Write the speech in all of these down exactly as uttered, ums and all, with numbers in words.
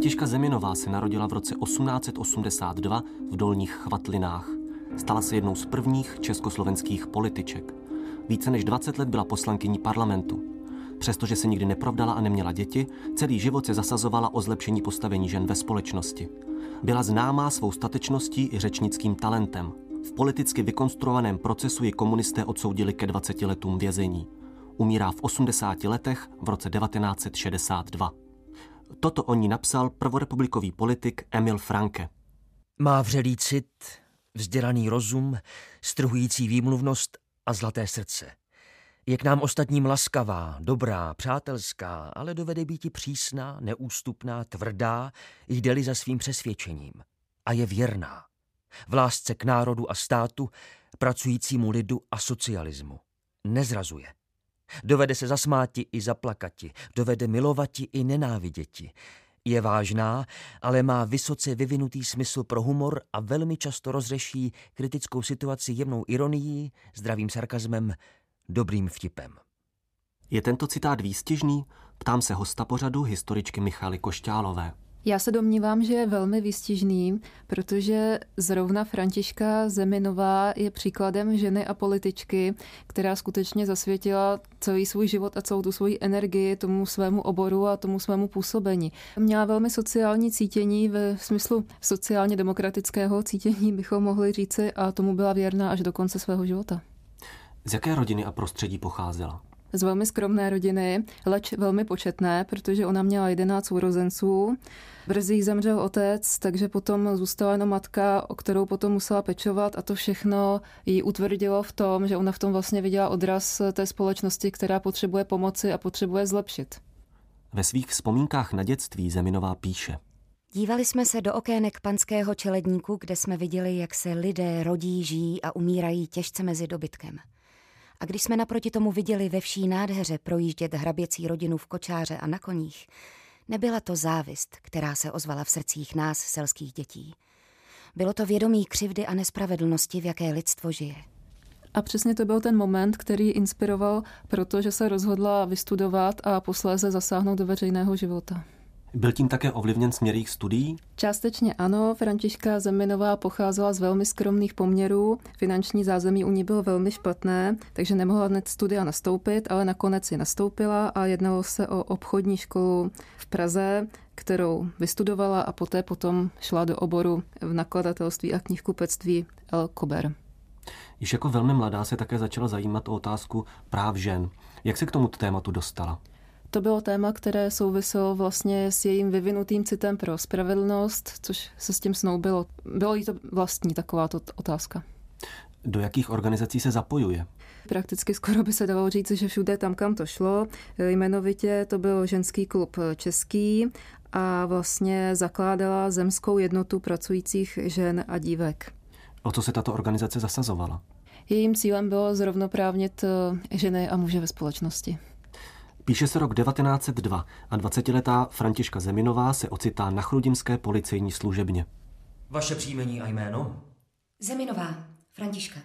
Františka Zeminová se narodila v roce osmnáct set osmdesát dva v Dolních Chvatlinách. Stala se jednou z prvních československých političek. Více než dvacet let byla poslankyní parlamentu. Přestože se nikdy neprovdala a neměla děti, celý život se zasazovala o zlepšení postavení žen ve společnosti. Byla známá svou statečností i řečnickým talentem. V politicky vykonstruovaném procesu ji komunisté odsoudili ke dvaceti letům vězení. Umírá v osmdesáti letech v roce devatenáct set šedesát dva. Toto o ní napsal prvorepublikový politik Emil Franke. Má vřelý cit, vzdělaný rozum, strhující výmluvnost a zlaté srdce. Je k nám ostatním laskavá, dobrá, přátelská, ale dovede býti přísná, neústupná, tvrdá, jde-li za svým přesvědčením. A je věrná. V lásce k národu a státu, pracujícímu lidu a socialismu. Nezrazuje. Dovede se zasmáti i zaplakati, dovede milovati i nenáviděti. Je vážná, ale má vysoce vyvinutý smysl pro humor a velmi často rozřeší kritickou situaci jemnou ironií, zdravým sarkazmem, dobrým vtipem. Je tento citát výstižný? Ptám se hosta pořadu, historičky Michaly Košťálové. Já se domnívám, že je velmi výstižný, protože zrovna Františka Zeminová je příkladem ženy a političky, která skutečně zasvětila celý svůj život a celou tu svoji energii tomu svému oboru a tomu svému působení. Měla velmi sociální cítění ve smyslu sociálně demokratického cítění, bychom mohli říci, a tomu byla věrná až do konce svého života. Z jaké rodiny a prostředí pocházela? Z velmi skromné rodiny, leč velmi početné, protože ona měla jedenáct sourozenců. Brzy jí zemřel otec, takže potom zůstala jenom matka, o kterou potom musela pečovat, a to všechno ji utvrdilo v tom, že ona v tom vlastně viděla odraz té společnosti, která potřebuje pomoci a potřebuje zlepšit. Ve svých vzpomínkách na dětství Zeminová píše. Dívali jsme se do okének panského čeledníku, kde jsme viděli, jak se lidé rodí, žijí a umírají těžce mezi dobytkem. A když jsme naproti tomu viděli ve vší nádheře projíždět hraběcí rodinu v kočáře a na koních, nebyla to závist, která se ozvala v srdcích nás, selských dětí. Bylo to vědomí křivdy a nespravedlnosti, v jaké lidstvo žije. A přesně to byl ten moment, který inspiroval, protože se rozhodla vystudovat a posléze zasáhnout do veřejného života. Byl tím také ovlivněn směr jejich studií? Částečně ano, Františka Zeminová pocházela z velmi skromných poměrů, finanční zázemí u ní bylo velmi špatné, takže nemohla hned studia nastoupit, ale nakonec ji nastoupila a jednalo se o obchodní školu v Praze, kterou vystudovala a poté potom šla do oboru v nakladatelství a knihkupectví L. Kober. Již jako velmi mladá se také začala zajímat o otázku práv žen. Jak se k tomuto tématu dostala? To bylo téma, které souviselo vlastně s jejím vyvinutým citem pro spravedlnost, což se s tím snoubilo. Bylo jí to vlastní takováto otázka. Do jakých organizací se zapojuje? Prakticky skoro by se dalo říct, že všude tam, kam to šlo. Jmenovitě to byl ženský klub český a vlastně zakládala zemskou jednotu pracujících žen a dívek. O co se tato organizace zasazovala? Jejím cílem bylo zrovnoprávnit ženy a muže ve společnosti. Píše se rok devatenáct set dva a dvacetiletá Františka Zeminová se ocitá na chrudimské policejní služebně. Vaše příjmení a jméno? Zeminová, Františka.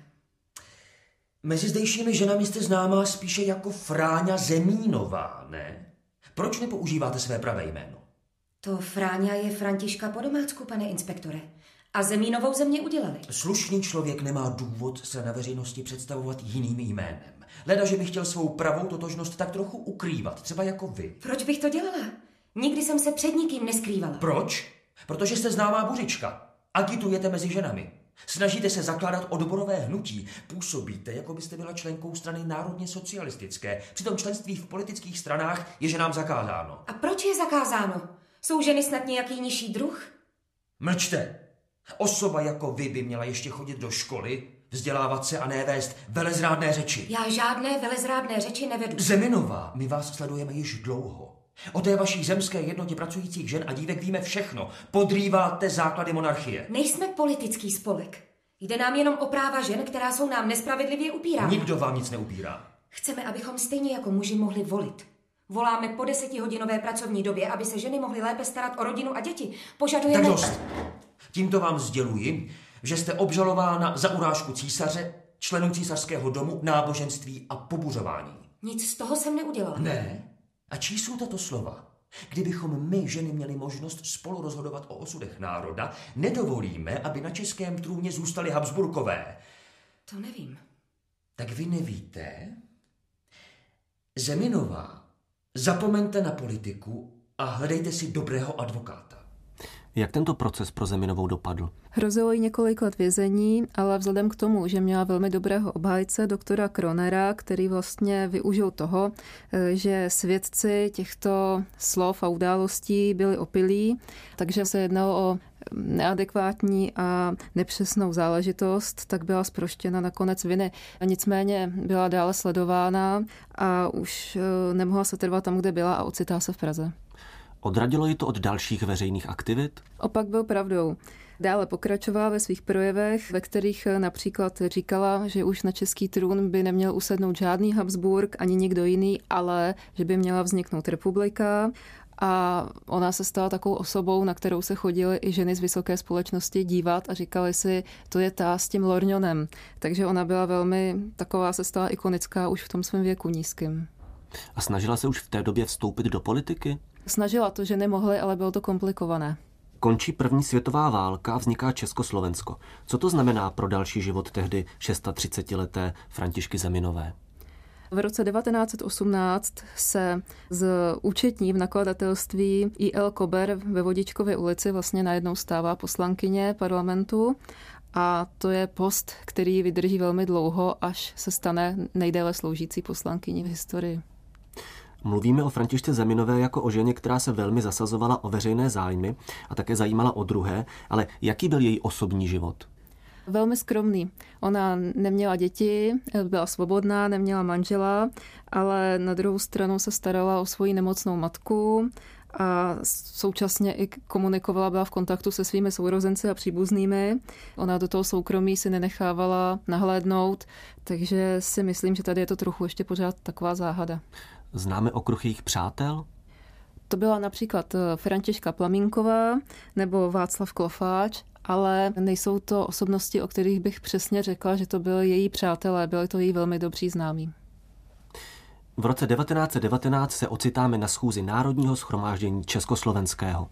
Mezi zdejšími ženami jste známá spíše jako Fráňa Zemínová, ne? Proč nepoužíváte své pravé jméno? To Fráňa je Františka po domácku, pane inspektore. A Zemínovou ze mě udělali. Slušný člověk nemá důvod se na veřejnosti představovat jiným jménem. Leda, že bych chtěl svou pravou totožnost tak trochu ukrývat, třeba jako vy. Proč bych to dělala? Nikdy jsem se před nikým neskrývala. Proč? Protože jste známá buřička. Agitujete mezi ženami. Snažíte se zakládat odborové hnutí. Působíte, jako byste byla členkou strany národně socialistické. Přitom členství v politických stranách je ženám zakázáno. A proč je zakázáno? Jsou ženy snad nějaký nižší druh? Mlčte. Osoba jako vy by měla ještě chodit do školy, vzdělávat se a ne vést velezrádné řeči. Já žádné velezrádné řeči nevedu. Zeminová, my vás sledujeme již dlouho. O té vaší zemské jednotě pracujících žen a dívek víme všechno. Podrýváte základy monarchie. Nejsme politický spolek. Jde nám jenom o práva žen, která jsou nám nespravedlivě upírána. Nikdo vám nic neupírá. Chceme, abychom stejně jako muži mohli volit. Voláme po desetihodinové pracovní době, aby se ženy mohly lépe starat o rodinu a děti. Požadujeme... Tak dost. Tímto vám sděluji, že jste obžalována za urážku císaře, členů císařského domu, náboženství a pobuřování. Nic z toho jsem neudělala. Ne? A čí jsou tato slova? Kdybychom my, ženy, měli možnost spolu rozhodovat o osudech národa, nedovolíme, aby na českém trůně zůstaly Habsburkové. To nevím. Tak vy nevíte? Zeminová, zapomeňte na politiku a hledejte si dobrého advokáta. Jak tento proces pro Zeminovou dopadl? Hrozilo jí několik let vězení, ale vzhledem k tomu, že měla velmi dobrého obhájce, doktora Kronera, který vlastně využil toho, že svědci těchto slov a událostí byli opilí, takže se jednalo o neadekvátní a nepřesnou záležitost, tak byla zproštěna na konec viny. Nicméně byla dále sledována a už nemohla se trvat tam, kde byla a ocitá se v Praze. Odradilo ji to od dalších veřejných aktivit? Opak byl pravdou. Dále pokračovala ve svých projevech, ve kterých například říkala, že už na český trůn by neměl usednout žádný Habsburg ani nikdo jiný, ale že by měla vzniknout republika. A ona se stala takovou osobou, na kterou se chodily i ženy z vysoké společnosti dívat a říkali si, to je ta s tím lorňonem. Takže ona byla velmi taková, se stala ikonická už v tom svém věku nízkým. A snažila se už v té době vstoupit do politiky? Snažila to, že nemohly, ale bylo to komplikované. Končí první světová válka a vzniká Československo. Co to znamená pro další život tehdy třicetišestileté Františky Zeminové? V roce devatenáct set osmnáct se z účetní v nakladatelství I L Kober ve Vodičkově ulici vlastně najednou stává poslankyně parlamentu a to je post, který vydrží velmi dlouho, až se stane nejdéle sloužící poslankyní v historii. Mluvíme o Františce Zeminové jako o ženě, která se velmi zasazovala o veřejné zájmy a také zajímala o druhé, ale jaký byl její osobní život? Velmi skromný. Ona neměla děti, byla svobodná, neměla manžela, ale na druhou stranu se starala o svoji nemocnou matku a současně i komunikovala, byla v kontaktu se svými sourozenci a příbuznými. Ona do toho soukromí si nenechávala nahlédnout, takže si myslím, že tady je to trochu ještě pořád taková záhada. Známe okruh jejich přátel? To byla například Františka Plamínková nebo Václav Klofáč, ale nejsou to osobnosti, o kterých bych přesně řekla, že to byli její přátelé, byli to její velmi dobří známí. V roce devatenáct set devatenáct se ocitáme na schůzi Národního shromáždění Československého.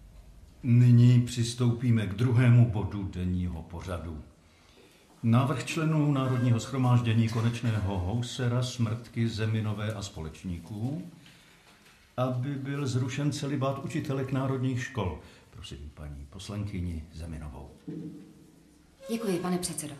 Nyní přistoupíme k druhému bodu denního pořadu. Návrh členů Národního shromáždění konečného Houssera, Smrtky, Zeminové a společníků, aby byl zrušen celibát učitelek národních škol. Prosím paní poslankyni Zeminovou. Děkuji, pane předsedo.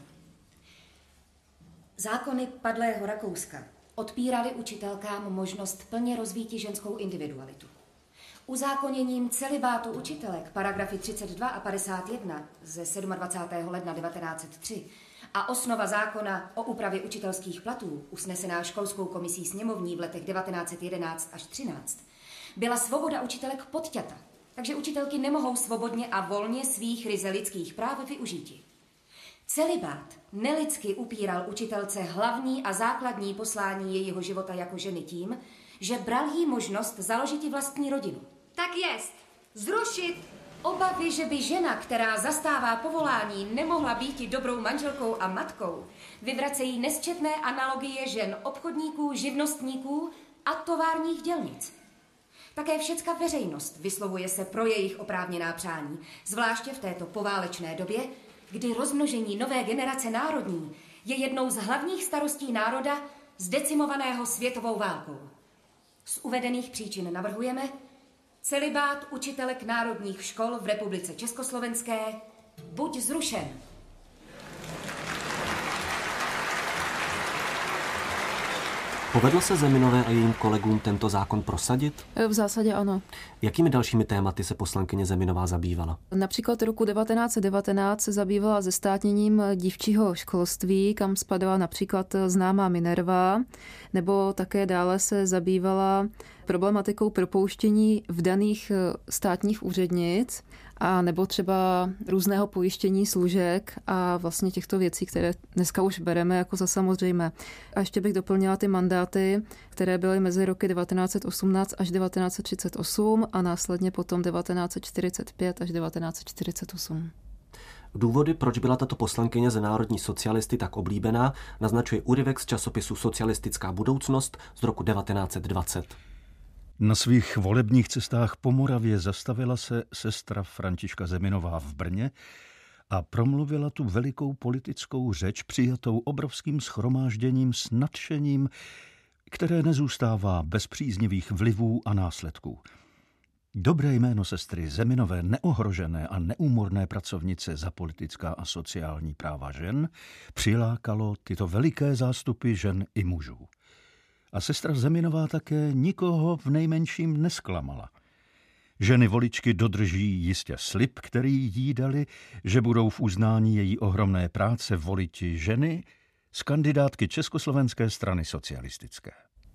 Zákony padlého Rakouska odpíraly učitelkám možnost plně rozvíti ženskou individualitu. Uzákoněním celibátu učitelek paragrafy třicet dva a padesát jedna ze dvacátého sedmého ledna devatenáct set tři a osnova zákona o úpravě učitelských platů, usnesená školskou komisí sněmovní v letech devatenáct set jedenáct až třináct, byla svoboda učitelek podťata, takže učitelky nemohou svobodně a volně svých ryze lidských práv využíti. Celibát nelidsky upíral učitelce hlavní a základní poslání jejího života jako ženy tím, že bral jí možnost založit vlastní rodinu. Tak jest, zrušit obavy, že by žena, která zastává povolání, nemohla být dobrou manželkou a matkou, vyvracejí nesčetné analogie žen obchodníků, živnostníků a továrních dělnic. Také všecka veřejnost vyslovuje se pro jejich oprávněná přání, zvláště v této poválečné době, kdy rozmnožení nové generace národní je jednou z hlavních starostí národa zdecimovaného světovou válkou. Z uvedených příčin navrhujeme celibát učitelek národních škol v Republice Československé buď zrušen. Povedlo se Zeminové a jejím kolegům tento zákon prosadit? V zásadě ano. Jakými dalšími tématy se poslankyně Zeminová zabývala? Například roku devatenáct set devatenáct se zabývala zestátněním dívčího školství, kam spadala například známá Minerva, nebo také dále se zabývala problematikou propouštění vdaných státních úřednic a nebo třeba různého pojištění služek a vlastně těchto věcí, které dneska už bereme jako za samozřejmé. A ještě bych doplnila ty mandáty, které byly mezi roky devatenáct set osmnáct až devatenáct set třicet osm a následně potom devatenáct set čtyřicet pět až devatenáct set čtyřicet osm. Důvody, proč byla tato poslankyně za národní socialisty tak oblíbená, naznačuje úryvek z časopisu Socialistická budoucnost z roku devatenáct set dvacet. Na svých volebních cestách po Moravě zastavila se sestra Františka Zeminová v Brně a promluvila tu velikou politickou řeč přijatou obrovským shromážděním s nadšením, které nezůstává bez příznivých vlivů a následků. Dobré jméno sestry Zeminové, neohrožené a neúmorné pracovnice za politická a sociální práva žen, přilákalo tyto veliké zástupy žen i mužů. A sestra Zeminová také nikoho v nejmenším nesklamala. Ženy voličky dodrží jistě slib, který jí dali, že budou v uznání její ohromné práce voliti ženy z kandidátky Československé strany socialistické.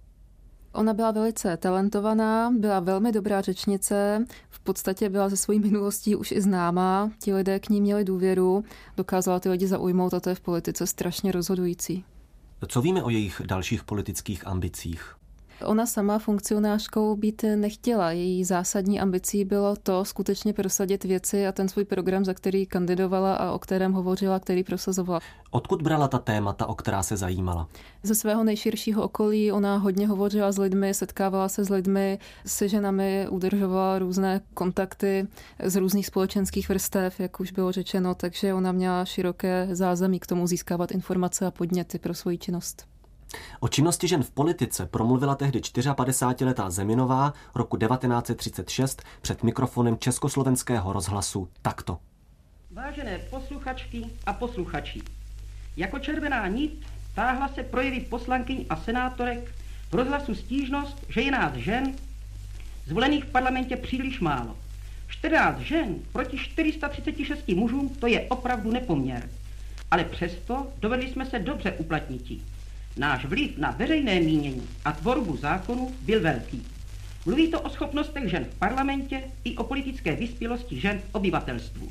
Ona byla velice talentovaná, byla velmi dobrá řečnice, v podstatě byla ze svojí minulostí už i známá, ti lidé k ní měli důvěru, dokázala ty lidi zaujmout a to je v politice strašně rozhodující. Co víme o jejich dalších politických ambicích? Ona sama funkcionářkou být nechtěla. Její zásadní ambicí bylo to skutečně prosadit věci a ten svůj program, za který kandidovala a o kterém hovořila, který prosazovala. Odkud brala ta témata, o která se zajímala? Ze svého nejširšího okolí ona hodně hovořila s lidmi, setkávala se s lidmi, se ženami, udržovala různé kontakty z různých společenských vrstev, jak už bylo řečeno, takže ona měla široké zázemí k tomu získávat informace a podněty pro svoji činnost. O činnosti žen v politice promluvila tehdy padesátičtyřletá Zeminová roku devatenáct set třicet šest před mikrofonem Československého rozhlasu takto. Vážené posluchačky a posluchači, jako červená nit táhla se projevy poslankyň a senátorek v rozhlasu stížnost, že je nás žen zvolených v parlamentě příliš málo. čtrnáct žen proti čtyři sta třicet šest mužům, to je opravdu nepoměr. Ale přesto dovedli jsme se dobře uplatnit. Náš vliv na veřejné mínění a tvorbu zákonů byl velký. Mluví to o schopnostech žen v parlamentě i o politické vyspělosti žen v obyvatelstvu.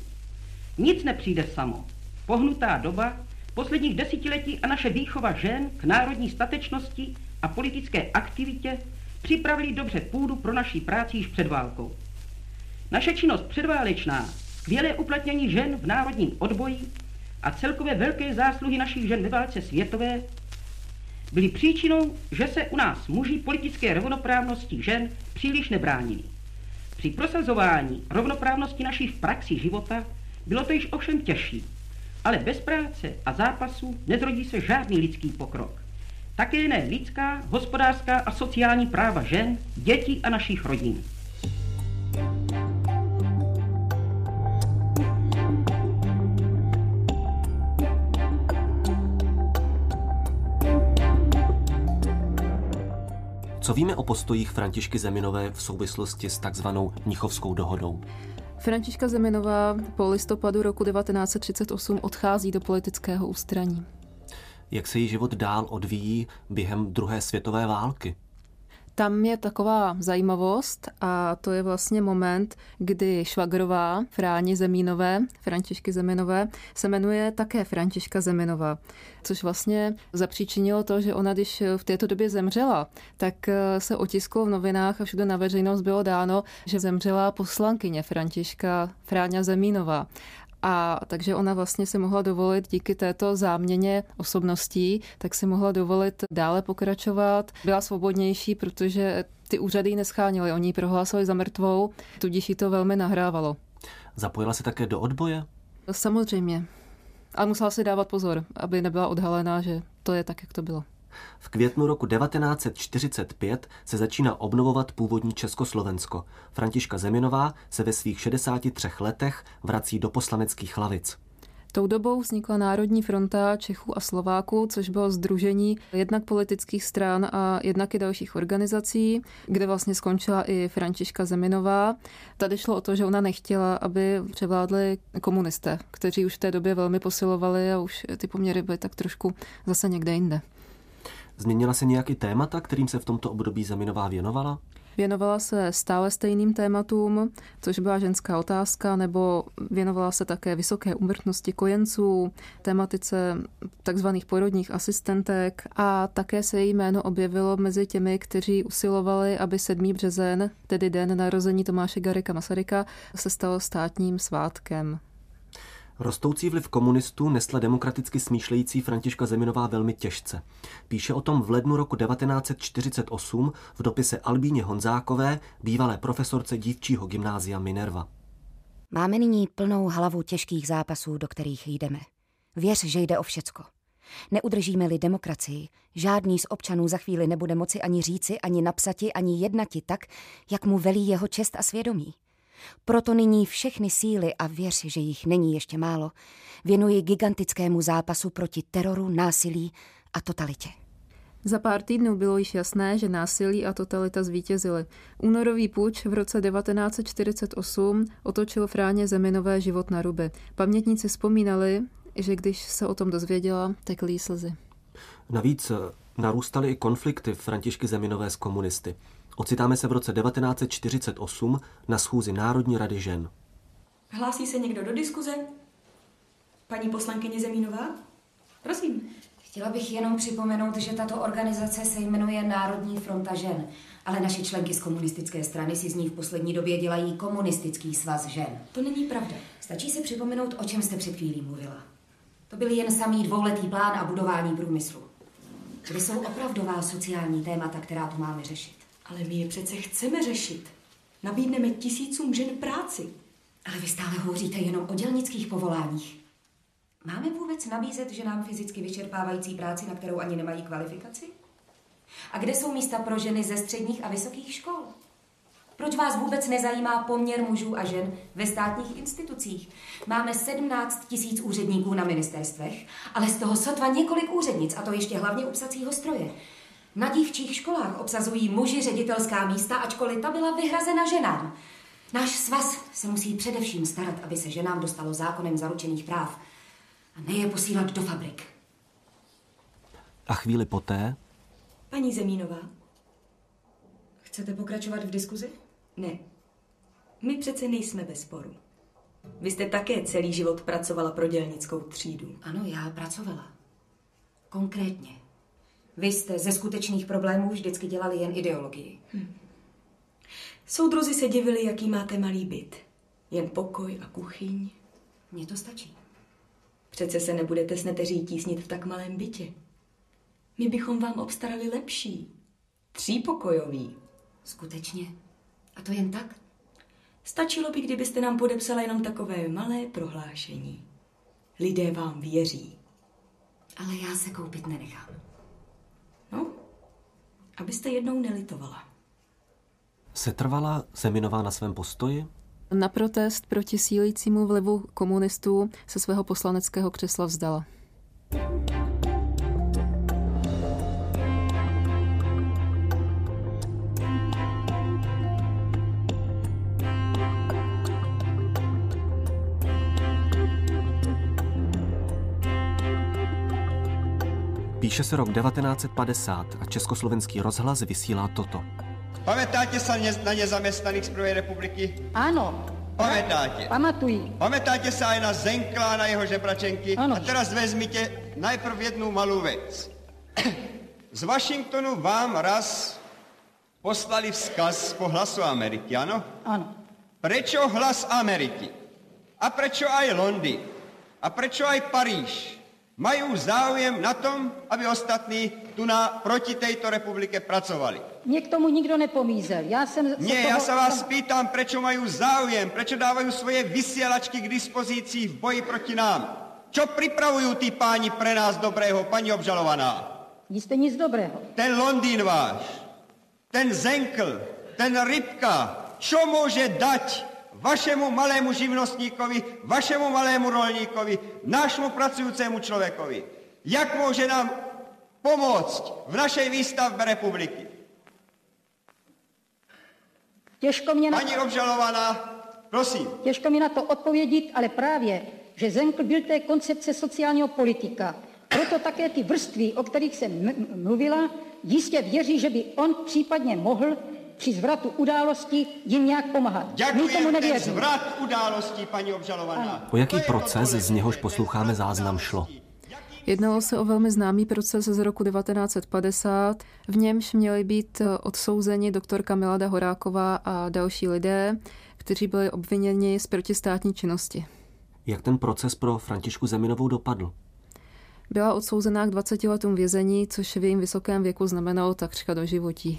Nic nepřijde samo. Pohnutá doba, posledních desetiletí a naše výchova žen k národní statečnosti a politické aktivitě připravili dobře půdu pro naší práci již před válkou. Naše činnost předválečná, skvělé uplatnění žen v národním odboji a celkové velké zásluhy našich žen ve válce světové byly příčinou, že se u nás muži politické rovnoprávnosti žen příliš nebránili. Při prosazování rovnoprávnosti naší v praxi života bylo to již ovšem těžší, ale bez práce a zápasu nezrodí se žádný lidský pokrok. Také ne lidská, hospodářská a sociální práva žen, dětí a našich rodin. Co víme o postojích Františky Zeminové v souvislosti s takzvanou Mnichovskou dohodou? Františka Zeminová po listopadu roku devatenáct set třicet osm odchází do politického ústraní. Jak se její život dál odvíjí během druhé světové války? Tam je taková zajímavost a to je vlastně moment, kdy švagrová Fráni Zemínové, Františky Zeminové, se jmenuje také Františka Zeminová, což vlastně zapříčinilo to, že ona, když v této době zemřela, tak se otisklo v novinách a všude na veřejnost bylo dáno, že zemřela poslankyně Františka Fráňa Zemínová. A takže ona vlastně si mohla dovolit díky této záměně osobností, tak si mohla dovolit dále pokračovat. Byla svobodnější, protože ty úřady ji neschánily, oni ji prohlásili za mrtvou, tudíž jí to velmi nahrávalo. Zapojila se také do odboje? Samozřejmě. A musela si dávat pozor, aby nebyla odhalená, že to je tak, jak to bylo. V květnu roku devatenáct set čtyřicet pět se začíná obnovovat původní Československo. Františka Zeminová se ve svých šedesáti třech letech vrací do poslaneckých lavic. Tou dobou vznikla Národní fronta Čechů a Slováků, což bylo sdružení jednak politických stran a jednak i dalších organizací, kde vlastně skončila i Františka Zeminová. Tady šlo o to, že ona nechtěla, aby převládli komunisté, kteří už v té době velmi posilovali a už ty poměry byly tak trošku zase někde jinde. Změnila se nějaký témata, kterým se v tomto období Zeminová věnovala? Věnovala se stále stejným tématům, což byla ženská otázka, nebo věnovala se také vysoké úmrtnosti kojenců, tematice takzvaných porodních asistentek a také se její jméno objevilo mezi těmi, kteří usilovali, aby sedmý březen, tedy den narození Tomáše Garrigua Masaryka, se stal státním svátkem. Rostoucí vliv komunistů nesla demokraticky smýšlející Františka Zeminová velmi těžce. Píše o tom v lednu roku devatenáct set čtyřicet osm v dopise Albíně Honzákové, bývalé profesorce dívčího gymnázia Minerva. Máme nyní plnou hlavu těžkých zápasů, do kterých jdeme. Věř, že jde o všecko. Neudržíme-li demokracii, žádný z občanů za chvíli nebude moci ani říci, ani napsati, ani jednati tak, jak mu velí jeho čest a svědomí. Proto nyní všechny síly, a věř, že jich není ještě málo, věnuji gigantickému zápasu proti teroru, násilí a totalitě. Za pár týdnů bylo již jasné, že násilí a totalita zvítězily. Únorový puč v roce devatenáct set čtyřicet osm otočil Fráně Zeminové život na ruby. Pamětníci vzpomínali, že když se o tom dozvěděla, tekly jí slzy. Navíc narůstaly i konflikty Františky Zeminové s komunisty. Ocitáme se v roce devatenáct set čtyřicet osm na schůzi Národní rady žen. Hlásí se někdo do diskuze? Paní poslankyně Zeminová? Prosím. Chtěla bych jenom připomenout, že tato organizace se jmenuje Národní fronta žen, ale naše členky z komunistické strany si z ní v poslední době dělají komunistický svaz žen. To není pravda. Stačí si připomenout, o čem jste před chvílí mluvila. To byl jen samý dvouletý plán a budování průmyslu. Kde jsou opravdová sociální témata, která tu máme řešit? Ale my je přece chceme řešit. Nabídneme tisícům žen práci. Ale vy stále hovoříte jenom o dělnických povoláních. Máme vůbec nabízet ženám fyzicky vyčerpávající práci, na kterou ani nemají kvalifikaci? A kde jsou místa pro ženy ze středních a vysokých škol? Proč vás vůbec nezajímá poměr mužů a žen ve státních institucích? Máme sedmnáct tisíc úředníků na ministerstvech, ale z toho sotva několik úřednic, a to ještě hlavně u psacího stroje. Na dívčích školách obsazují muži ředitelská místa, ačkoliv ta byla vyhrazena ženám. Náš svaz se musí především starat, aby se ženám dostalo zákonem zaručených práv a ne je posílat do fabrik. A chvíli poté... Paní Zemínová. Chcete pokračovat v diskuzi? Ne. My přece nejsme ve sporu. Vy jste také celý život pracovala pro dělnickou třídu. Ano, já pracovala. Konkrétně. Vy jste ze skutečných problémů vždycky dělali jen ideologii. Hm. Soudruzi se divili, jaký máte malý byt. Jen pokoj a kuchyň. Mně to stačí. Přece se nebudete s neteří tísnit v tak malém bytě. My bychom vám obstarali lepší. Třípokojový. Skutečně? A to jen tak? Stačilo by, kdybyste nám podepsala jenom takové malé prohlášení. Lidé vám věří. Ale já se koupit nenechám. No, abyste jednou nelitovala. Setrvala Zeminová na svém postoji? Na protest proti sílícímu vlivu komunistů se svého poslaneckého křesla vzdala. Píše se rok devatenáct set padesát a Československý rozhlas vysílá toto. Pamätáte sa na nezaměstnaných z prvej republiky? Áno. Pamätáte? Pamatuji. Pamätáte sa aj na Zenkla, na jeho žebračenky? Áno. A teraz vezmite najprv jednu malú vec. Z Washingtonu vám raz poslali vzkaz po hlasu Ameriky, áno? Áno. Prečo hlas Ameriky? A prečo aj Londýn? A prečo aj Paríž majú záujem na tom, aby ostatní tu na proti tejto republike pracovali? Mně k tomu nikdo nepomízel. Já jsem... Nie, ja sa vás pýtam, prečo majú záujem, prečo dávajú svoje vysielačky k dispozícii v boji proti nám. Čo pripravujú tí páni pre nás dobrého, pani obžalovaná? Jste nic dobrého. Ten Londýn váš, ten Zenkl, ten Rybka, čo môže dať vašemu malému živnostníkovi, vašemu malému rolníkovi, nášmu pracujúcemu človekovi? Jak môže nám pomôcť v našej výstavbe republiky? Těžko mě, na... Pani obžalovaná, prosím. Těžko mě na to odpovědět, ale právě, že Zenkl byl té koncepce sociálního politika. Proto také ty vrstvy, o kterých jsem m- mluvila, jistě věří, že by on případně mohl při zvratu události jim nějak pomáhat. Ďakujem, ten zvrat událostí, paní obžalovaná. O jaký proces, z něhož posloucháme záznam, šlo? Jednalo se o velmi známý proces z roku devatenáct set padesát. V němž měli být odsouzeni doktorka Milada Horáková a další lidé, kteří byli obviněni z protistátní činnosti. Jak ten proces pro Františku Zeminovou dopadl? Byla odsouzená k dvaceti letům vězení, což v jejím vysokém věku znamenalo takřka doživotí.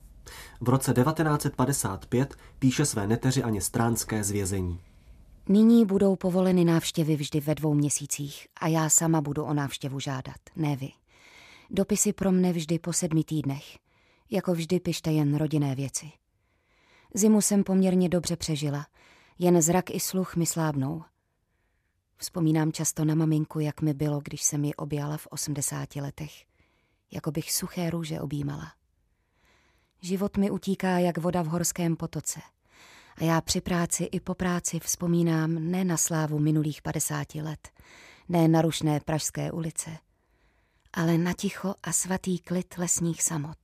V roce devatenáct set padesát pět píše své neteři Aně Stránské z vězení. Nyní budou povoleny návštěvy vždy ve dvou měsících a já sama budu o návštěvu žádat, ne vy. Dopisy pro mne vždy po sedmi týdnech. Jako vždy pište jen rodinné věci. Zimu jsem poměrně dobře přežila, jen zrak i sluch mi slábnou. Vzpomínám často na maminku, jak mi bylo, když jsem ji objala v osmdesáti letech. Jako bych suché růže objímala. Život mi utíká jak voda v horském potoce. A já při práci i po práci vzpomínám ne na slávu minulých padesáti let, ne na rušné pražské ulice, ale na ticho a svatý klid lesních samot.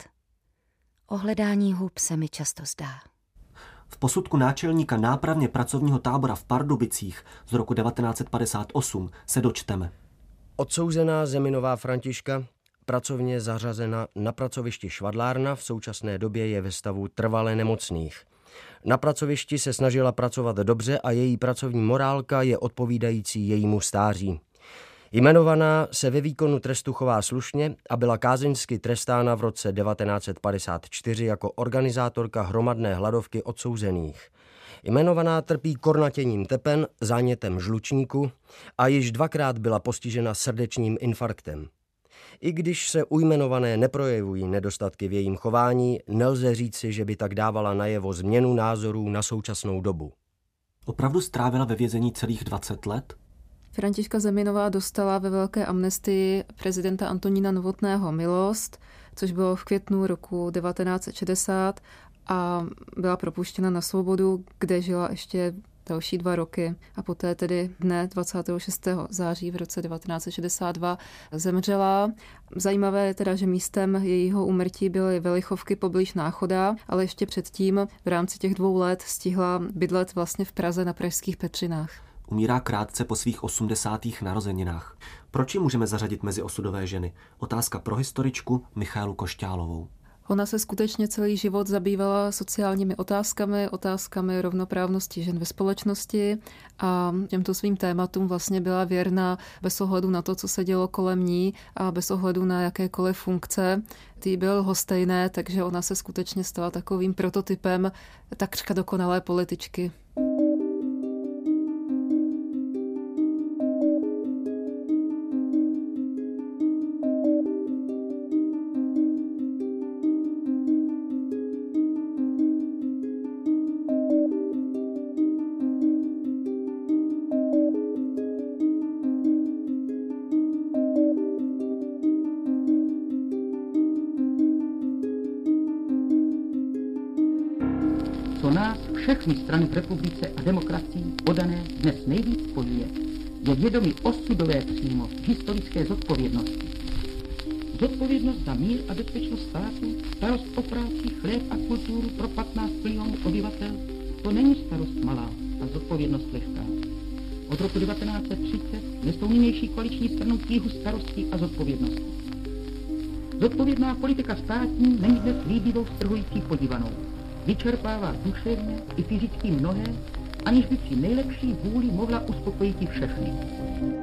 Ohledání hub se mi často zdá. V posudku náčelníka nápravně pracovního tábora v Pardubicích z roku devatenáct set padesát osm se dočteme. Odsouzená Zeminová Františka, pracovně zařazena na pracovišti Švadlárna, v současné době je ve stavu trvale nemocných. Na pracovišti se snažila pracovat dobře a její pracovní morálka je odpovídající jejímu stáří. Jmenovaná se ve výkonu trestu chová slušně a byla kázeňsky trestána v roce devatenáct set padesát čtyři jako organizátorka hromadné hladovky odsouzených. Jmenovaná trpí kornatěním tepen, zánětem žlučníku a již dvakrát byla postižena srdečním infarktem. I když se u jmenované neprojevují nedostatky v jejím chování, nelze říci, že by tak dávala najevo změnu názorů na současnou dobu. Opravdu strávila ve vězení celých dvacet let? Františka Zeminová dostala ve velké amnestii prezidenta Antonína Novotného milost, což bylo v květnu roku devatenáct set šedesát a byla propuštěna na svobodu, kde žila ještě další dva roky a poté tedy dne dvacátého šestého září v roce devatenáct set šedesát dva zemřela. Zajímavé je teda, že místem jejího úmrtí byly Velichovky poblíž Náchoda, ale ještě předtím v rámci těch dvou let stihla bydlet vlastně v Praze na pražských Petřinách. Umírá krátce po svých osmdesátých narozeninách. Proč ji můžeme zařadit mezi osudové ženy? Otázka pro historičku Michaelu Košťálovou. Ona se skutečně celý život zabývala sociálními otázkami, otázkami rovnoprávnosti žen ve společnosti a těmto svým tématům vlastně byla věrná bez ohledu na to, co se dělo kolem ní a bez ohledu na jakékoliv funkce. Ty byl lhostejné, takže ona se skutečně stala takovým prototypem takřka dokonalé političky. Co nás všechny strany v republice a demokracii podané dnes nejvíc spojuje, je vědomí osudové přímo historické zodpovědnosti. Zodpovědnost za mír a bezpečnost státu, starost o práci, chléb a kulturu pro patnáct milionů obyvatel, to není starost malá a zodpovědnost lehká. Od roku devatenáct set třicet nesou nynější koaliční stranu tíhu starostí a zodpovědnosti. Zodpovědná politika státní není dnes líbivou strhující podívanou. Vyčerpává duševně i fyzicky mnohé, aniž by při nejlepší vůli mohla uspokojit i všechny.